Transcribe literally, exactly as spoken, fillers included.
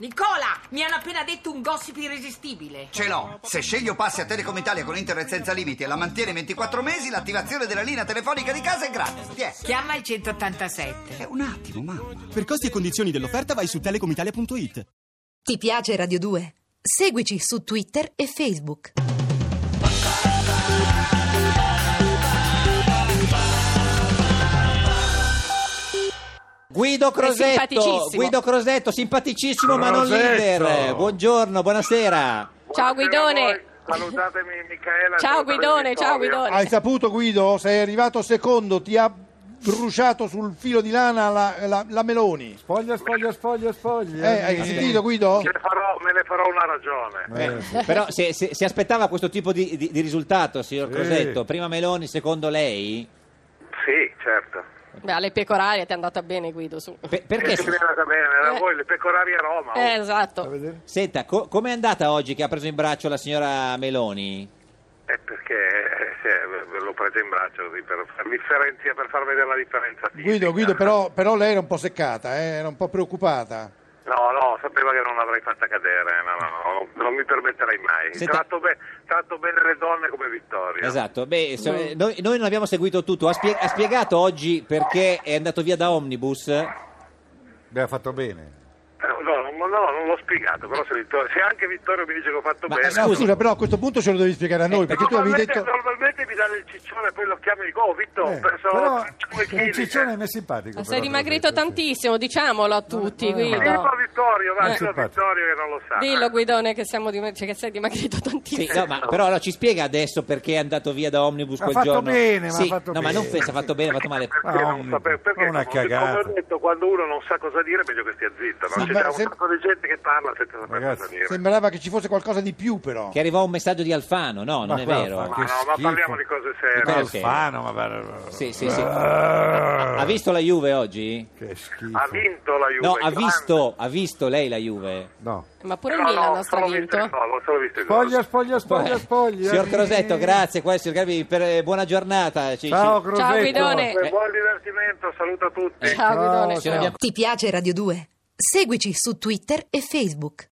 Nicola, mi hanno appena detto un gossip irresistibile. Ce l'ho. Se Sceglio passi a Telecom Italia con internet senza limiti e la mantiene ventiquattro mesi, l'attivazione della linea telefonica di casa è gratis. Tiè. Chiama il centottantasette. Eh, un attimo, mamma. Per costi e condizioni dell'offerta vai su telecomitalia punto it. Ti piace Radio due? Seguici su Twitter e Facebook. Guido Crosetto, simpaticissimo. Guido Crosetto, simpaticissimo ma non Crosetto. leader. Buongiorno, buonasera. Ciao Guidone. Salutatemi Michaela. Ciao salutatemi Guidone, ciao Vittorio. Guidone. Hai saputo, Guido? Sei arrivato secondo, ti ha bruciato sul filo di lana la, la, la Meloni. Spoglia, spoglia, spoglia, spoglia. Eh, hai sentito, Guido? Me ne farò, me ne farò una ragione. Eh, però se, se- si aspettava questo tipo di, di- di risultato, signor Sì. Crosetto? Prima Meloni, secondo lei? Sì, certo. Beh, alle pecorari ti è andata bene, Guido, su. Pe- perché? Perché mi è andata bene, era Eh. voi le pecorari a Roma. Eh, oh. esatto. A vedere. Senta, co- com'è andata oggi che ha preso in braccio la signora Meloni? Eh, perché eh, sì, l'ho presa in braccio così per far differenzia, per far vedere la differenza fisica. Guido, Guido, però, però lei era un po' seccata, eh? Era un po' preoccupata. No, no, sapeva che non l'avrei fatta cadere, no, no, no, non mi permetterei mai. Senta- Tratto, be- tratto bene le donne come Vittoria. Esatto, beh, so- noi, noi non abbiamo seguito tutto. Ha, spie- ha spiegato oggi perché è andato via da Omnibus? Beh, ha fatto bene. Eh, No, no, no, non l'ho spiegato, però se, Vittorio, se anche Vittorio mi dice che ho fatto Ma, bene... eh, No, Scusi. scusa, però a questo punto ce lo devi spiegare a noi, perché tu avevi normalmente, detto... normalmente mi dà il ciccione e poi lo chiami e dico, oh Vitto, ho Eh, perso però cinque il chili. ciccione mi è simpatico. Ma però, sei dimagrito Crosetto, sì. tantissimo, diciamolo a tutti, no, no, Guido. Dillo a Vittorio, va, Eh. dillo a Vittorio che non lo sa. Dillo, Guidone, che, siamo dim- cioè, che sei dimagrito Sì, tantissimo. no, ma però allora, ci spiega adesso perché è andato via da Omnibus Ha quel fatto giorno? bene, ma Sì, ha fatto no, ma non bene. pensa, ha fatto bene, ha fatto male. Perché Ah, non un- sapevo, perché una come, cagata. come ho detto, quando uno non sa cosa dire è meglio che stia zitto, no? Sì, C'è ma già se- un sacco di gente che parla senza sapere Ragazzi, cosa dire. Sembrava che ci fosse qualcosa di più, però. Che arrivò un messaggio di Alfano, no, non Ma è qua vero. fa- Ma che no, ma schifo. parliamo di cose Di serie. cose- Alfano, ma guarda. Sì, sì, sì. Ah, Ha visto la Juve oggi? Che schifo. Ha vinto la Juve. No, ha grande. visto, ha visto lei la Juve? No. Ma pure il No, Milan no, ha solo visto stravinto. il gol, ho solo visto il gol. Spoglia, spoglia, spoglia, spoglia. Signor Crosetto, grazie, qua, signor Garbi, per eh, buona giornata. Ci- Ciao, ci- Crosetto. Ciao, Guidone. Eh, Buon divertimento, saluto a tutti. Ciao, Guidone. Ciao, ci abbiamo- Ti piace Radio due? Seguici su Twitter e Facebook.